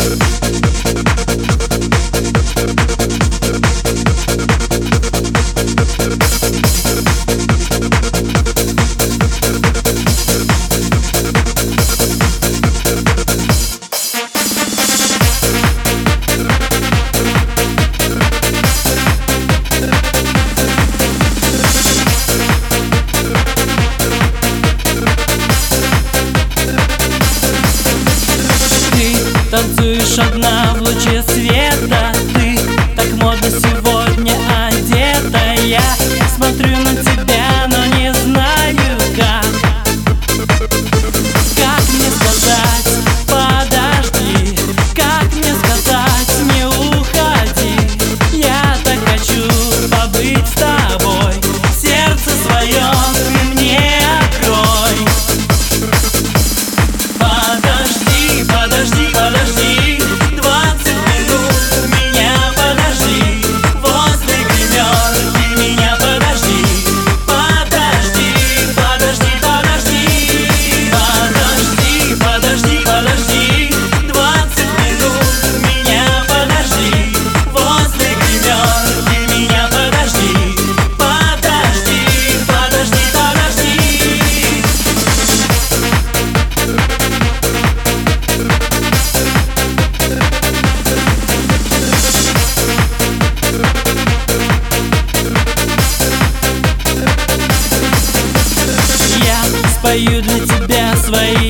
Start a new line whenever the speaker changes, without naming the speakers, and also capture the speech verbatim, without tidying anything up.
Танцуешь одна в луче света. Ты так модно сегодня одета. Я смотрю на тебя, но не знаю как. Как мне сказать подожди? Как мне сказать не уходи? Я так хочу побыть с тобой. Сердце свое ты мне открой. Подожди, подожди, подожди, двадцать минут меня подожди. Возле гримерки меня подожди. Подожди, подожди, подожди. Подожди, подожди, подожди, двадцать минут меня подожди. Возле гримерки меня подожди. Подожди, подожди, подожди. Я спою для тебя свои